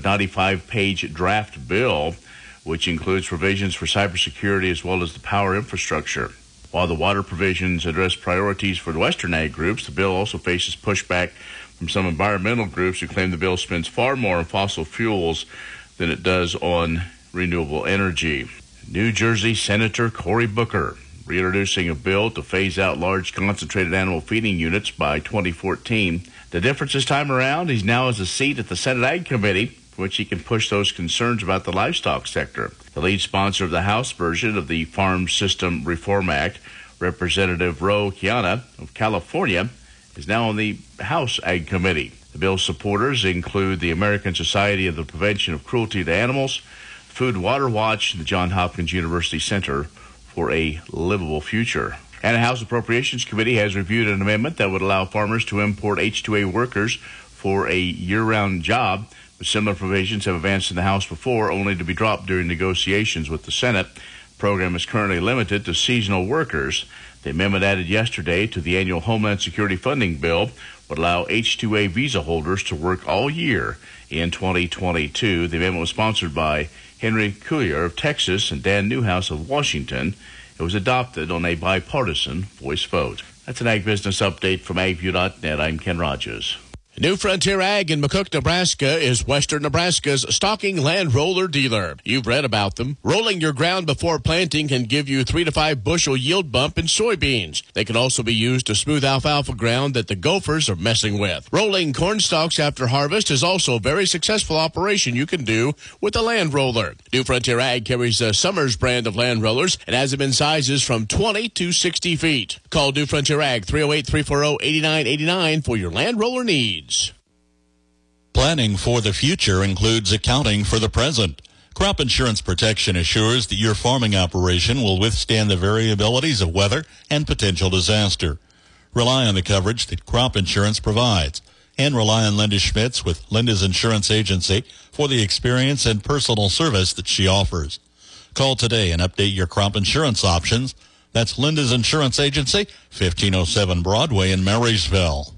495-page draft bill, which includes provisions for cybersecurity as well as the power infrastructure. While the water provisions address priorities for the Western ag groups, the bill also faces pushback from some environmental groups who claim the bill spends far more on fossil fuels than it does on renewable energy. New Jersey Senator Cory Booker reintroducing a bill to phase out large concentrated animal feeding units by 2014. The difference this time around, he now has a seat at the Senate Ag Committee, for which he can push those concerns about the livestock sector. The lead sponsor of the House version of the Farm System Reform Act, Representative Ro Khanna of California, is now on the House Ag Committee. The bill's supporters include the American Society of the Prevention of Cruelty to Animals, Food and Water Watch, and the Johns Hopkins University Center for a Livable Future. And the House Appropriations Committee has reviewed an amendment that would allow farmers to import H-2A workers for a year-round job. Similar provisions have advanced in the House before, only to be dropped during negotiations with the Senate. The program is currently limited to seasonal workers. The amendment added yesterday to the annual Homeland Security funding bill would allow H-2A visa holders to work all year in 2022. The amendment was sponsored by Henry Cuellar of Texas and Dan Newhouse of Washington. It was adopted on a bipartisan voice vote. That's an Ag Business Update from agview.net. I'm Ken Rogers. New Frontier Ag in McCook, Nebraska is Western Nebraska's stocking land roller dealer. You've read about them. Rolling your ground before planting can give you 3 to 5 bushel yield bump in soybeans. They can also be used to smooth alfalfa ground that the gophers are messing with. Rolling corn stalks after harvest is also a very successful operation you can do with a land roller. New Frontier Ag carries the Summers brand of land rollers and has them in sizes from 20 to 60 feet. Call New Frontier Ag 308-340-8989 for your land roller needs. Planning for the future includes accounting for the present. Crop insurance protection assures that your farming operation will withstand the variabilities of weather and potential disaster. Rely on the coverage that crop insurance provides, and rely on Linda Schmitz with Linda's Insurance Agency for the experience and personal service that she offers. Call today and update your crop insurance options. That's Linda's Insurance Agency, 1507 Broadway in Marysville.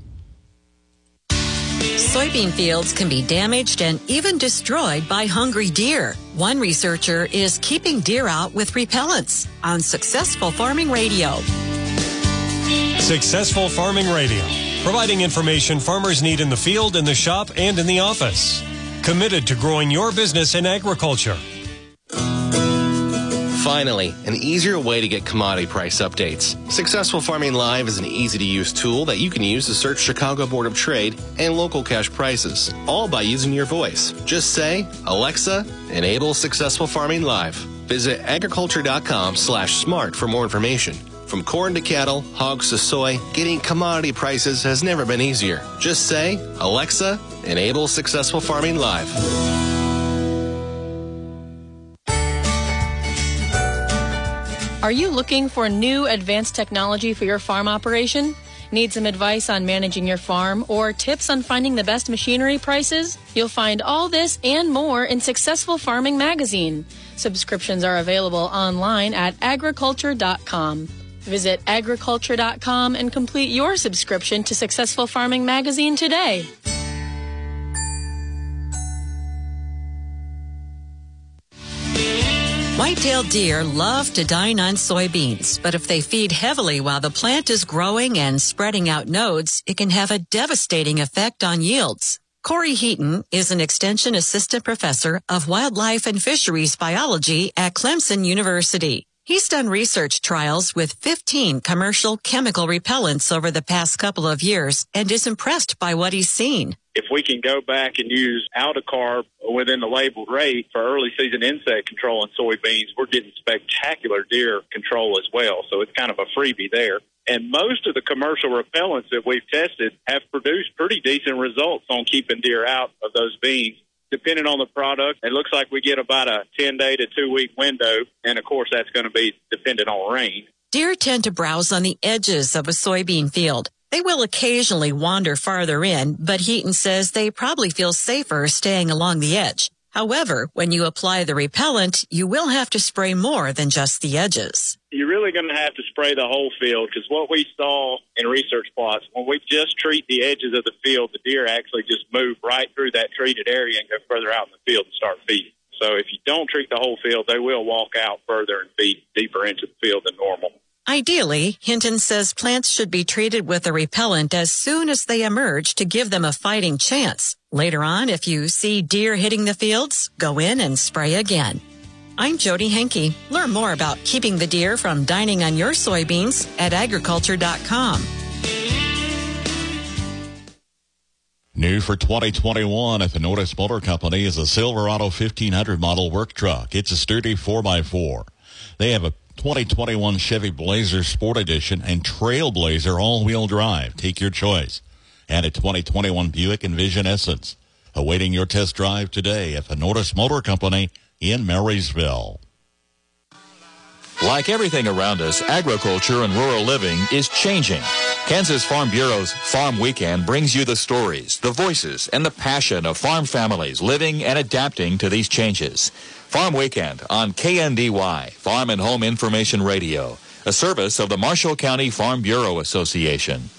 Soybean fields can be damaged and even destroyed by hungry deer. One researcher is keeping deer out with repellents on Successful Farming Radio. Successful Farming Radio, providing information farmers need in the field, in the shop, and in the office. Committed to growing your business in agriculture. Finally, an easier way to get commodity price updates. Successful Farming Live is an easy-to-use tool that you can use to search Chicago Board of Trade and local cash prices, all by using your voice. Just say, Alexa, enable Successful Farming Live. Visit agriculture.com/smart for more information. From corn to cattle, hogs to soy, getting commodity prices has never been easier. Just say, Alexa, enable Successful Farming Live. Are you looking for new advanced technology for your farm operation? Need some advice on managing your farm or tips on finding the best machinery prices? You'll find all this and more in Successful Farming Magazine. Subscriptions are available online at agriculture.com. Visit agriculture.com and complete your subscription to Successful Farming Magazine today. White-tailed deer love to dine on soybeans, but if they feed heavily while the plant is growing and spreading out nodes, it can have a devastating effect on yields. Corey Heaton is an extension assistant professor of wildlife and fisheries biology at Clemson University. He's done research trials with 15 commercial chemical repellents over the past couple of years and is impressed by what he's seen. If we can go back and use Aldicarb within the labeled rate for early season insect control in soybeans, we're getting spectacular deer control as well. So it's kind of a freebie there. And most of the commercial repellents that we've tested have produced pretty decent results on keeping deer out of those beans. Depending on the product, it looks like we get about a 10-day to 2-week window. And, of course, that's going to be dependent on rain. Deer tend to browse on the edges of a soybean field. They will occasionally wander farther in, but Heaton says they probably feel safer staying along the edge. However, when you apply the repellent, you will have to spray more than just the edges. You're really going to have to spray the whole field because what we saw in research plots, when we just treat the edges of the field, the deer actually just move right through that treated area and go further out in the field and start feeding. So if you don't treat the whole field, they will walk out further and feed deeper into the field than normal. Ideally, Hinton says plants should be treated with a repellent as soon as they emerge to give them a fighting chance. Later on, if you see deer hitting the fields, go in and spray again. I'm Jody Henke. Learn more about keeping the deer from dining on your soybeans at agriculture.com. New for 2021 at the Norris Motor Company is a Silverado 1500 model work truck. It's a sturdy 4x4. They have a 2021 Chevy Blazer Sport Edition and Trailblazer all-wheel drive. Take your choice. And a 2021 Buick Envision Essence. Awaiting your test drive today at the Norris Motor Company in Marysville. Like everything around us, agriculture and rural living is changing. Kansas Farm Bureau's Farm Weekend brings you the stories, the voices, and the passion of farm families living and adapting to these changes. Farm Weekend on KNDY, Farm and Home Information Radio, a service of the Marshall County Farm Bureau Association.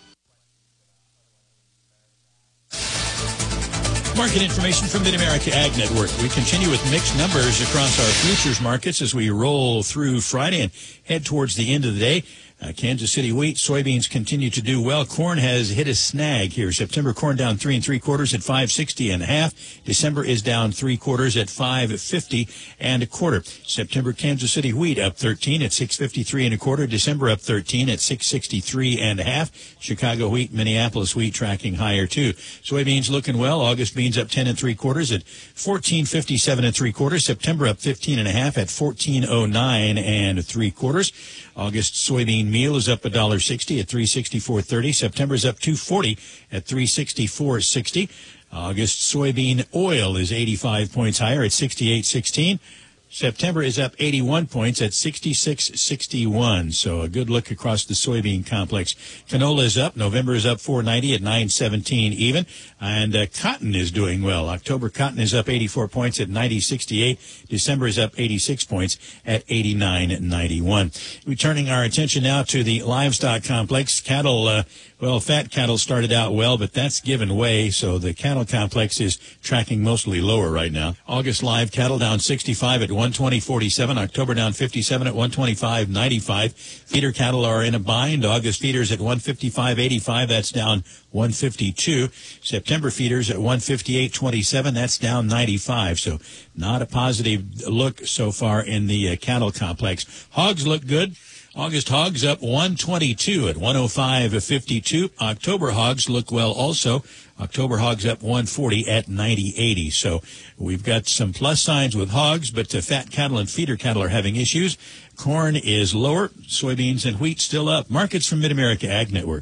Market information from Mid-America Ag Network. We continue with mixed numbers across our futures markets as we roll through Friday and head towards the end of the day. Kansas City wheat, soybeans continue to do well. Corn has hit a snag here. September corn down 3 3/4 at 5.60 1/2. December is down 3/4 at 5.50 1/4. September Kansas City wheat up 13 at 6.53 1/4. December up 13 at 6.63 1/2. Chicago wheat, Minneapolis wheat tracking higher too. Soybeans looking well. August beans up 10 3/4 at 14.57 3/4. September up 15 1/2 at 14.09 3/4. August soybean meal is up $1.60 at 364.30. September's up $2.40 at 364.60. August soybean oil is 85 points higher at 68.16. September is up 81 points at 66.61. So a good look across the soybean complex. Canola is up. November is up 4.90 at 9.17 even. And cotton is doing well. October cotton is up 84 points at 90.68. December is up 86 points at 89.91. We're turning our attention now to the livestock complex. Cattle, fat cattle started out well, but that's given way. So the cattle complex is tracking mostly lower right now. August live cattle down 65 at 120.47. October down 57 at 125.95. Feeder cattle are in a bind. August feeders at 155.85. That's down 152. September feeders at 158.27. That's down 95. So not a positive look so far in the cattle complex. Hogs look good. August hogs up 122 at 105.52. October hogs look well also. October hogs up 140 at 90.80. So we've got some plus signs with hogs, but fat cattle and feeder cattle are having issues. Corn is lower. Soybeans and wheat still up. Markets from Mid-America Ag Network.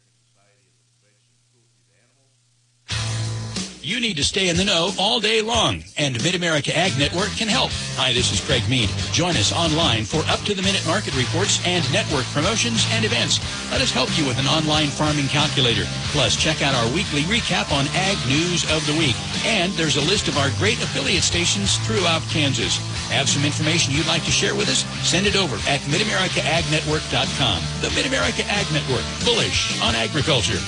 You need to stay in the know all day long, and Mid-America Ag Network can help. Hi, this is Craig Mead. Join us online for up-to-the-minute market reports and network promotions and events. Let us help you with an online farming calculator. Plus, check out our weekly recap on Ag News of the Week. And there's a list of our great affiliate stations throughout Kansas. Have some information you'd like to share with us? Send it over at MidAmericaAgNetwork.com. The Mid-America Ag Network, bullish on agriculture.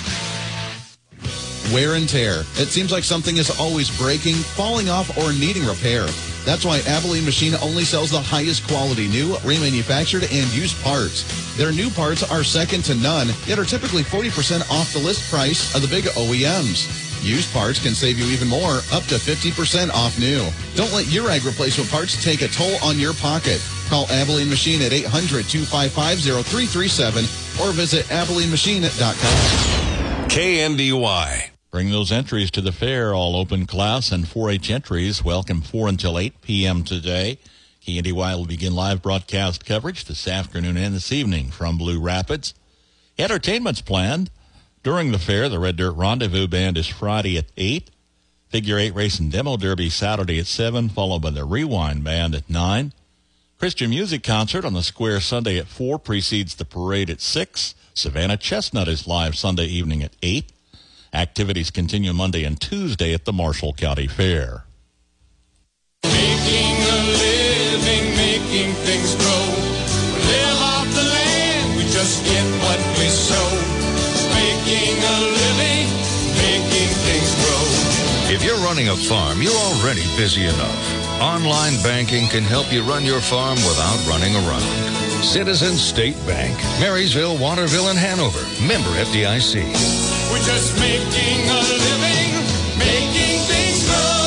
Wear and tear. It seems like something is always breaking, falling off, or needing repair. That's why Abilene Machine only sells the highest quality new, remanufactured, and used parts. Their new parts are second to none, yet are typically 40% off the list price of the big OEMs. Used parts can save you even more, up to 50% off new. Don't let your ag replacement parts take a toll on your pocket. Call Abilene Machine at 800-255-0337 or visit AbileneMachine.com. KNDY. Bring those entries to the fair, all open class and 4-H entries. Welcome 4 until 8 p.m. today. KNDY will begin live broadcast coverage this afternoon and this evening from Blue Rapids. Entertainment's planned. During the fair, the Red Dirt Rendezvous Band is Friday at 8. Figure 8 Race and Demo Derby Saturday at 7, followed by the Rewind Band at 9. Christian Music Concert on the Square Sunday at 4 precedes the parade at 6. Savannah Chestnut is live Sunday evening at 8. Activities continue Monday and Tuesday at the Marshall County Fair. Making a living, making things grow. We live off the land, we just get what we sow. Making a living, making things grow. If you're running a farm, you're already busy enough. Online banking can help you run your farm without running around. Citizens State Bank, Marysville, Waterville, and Hanover. Member FDIC. We're just making a living, making things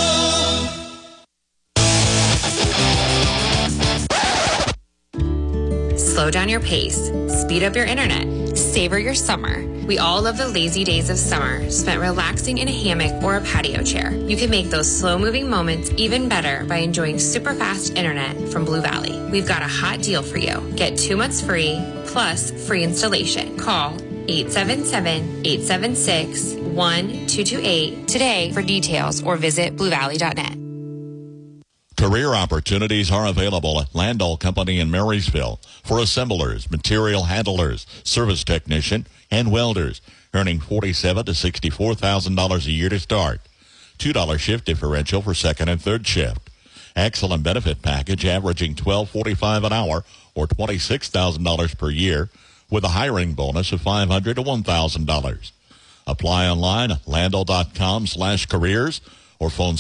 grow. Slow down your pace, speed up your internet, savor your summer. We all love the lazy days of summer, spent relaxing in a hammock or a patio chair. You can make those slow-moving moments even better by enjoying super fast internet from Blue Valley. We've got a hot deal for you. Get 2 months free, plus free installation. Call 877-876-1228 today for details or visit bluevalley.net. Career opportunities are available at Landau Company in Marysville for assemblers, material handlers, service technician, and welders, earning $47,000 to $64,000 a year to start. $2 shift differential for second and third shift. Excellent benefit package averaging $12.45 an hour or $26,000 per year, with a hiring bonus of $500 to $1,000. Apply online at landau.com/careers or phone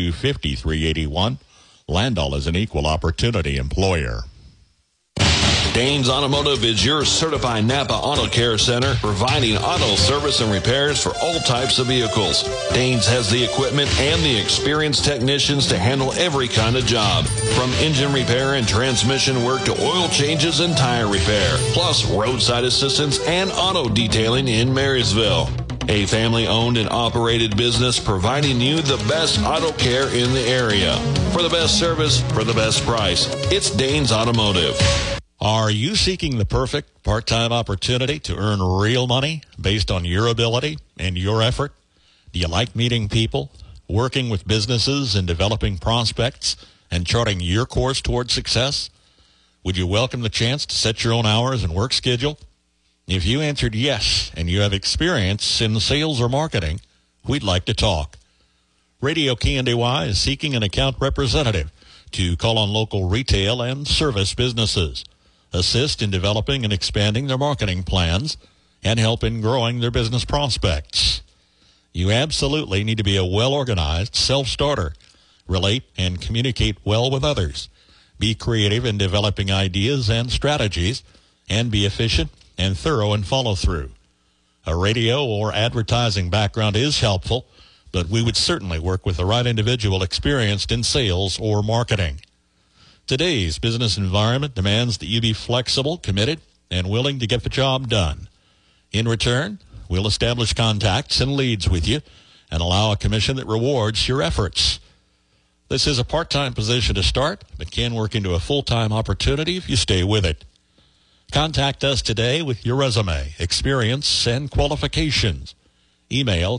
785-562-5381. Landau is an equal opportunity employer. Danes Automotive is your certified Napa Auto Care Center, providing auto service and repairs for all types of vehicles. Danes has the equipment and the experienced technicians to handle every kind of job, from engine repair and transmission work to oil changes and tire repair, plus roadside assistance and auto detailing in Marysville. A family-owned and operated business providing you the best auto care in the area. For the best service, for the best price, it's Danes Automotive. Are you seeking the perfect part-time opportunity to earn real money based on your ability and your effort? Do you like meeting people, working with businesses and developing prospects, and charting your course towards success? Would you welcome the chance to set your own hours and work schedule? If you answered yes and you have experience in sales or marketing, we'd like to talk. Radio KNDY is seeking an account representative to call on local retail and service businesses, assist in developing and expanding their marketing plans, and help in growing their business prospects. You absolutely need to be a well-organized self-starter, relate and communicate well with others, be creative in developing ideas and strategies, and be efficient and thorough in follow-through. A radio or advertising background is helpful, but we would certainly work with the right individual experienced in sales or marketing. Today's business environment demands that you be flexible, committed, and willing to get the job done. In return, we'll establish contacts and leads with you and allow a commission that rewards your efforts. This is a part-time position to start, but can work into a full-time opportunity if you stay with it. Contact us today with your resume, experience, and qualifications. Email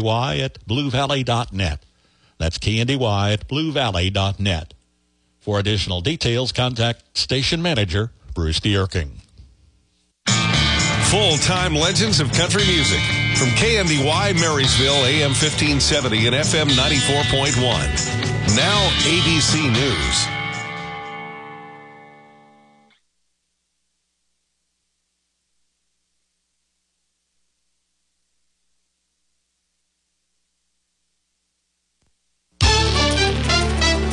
kndy@bluevalley.net. That's kndy@bluevalley.net. For additional details, contact Station Manager Bruce DeErking. Full-time legends of country music from KNDY Marysville, AM 1570 and FM 94.1. Now ABC News.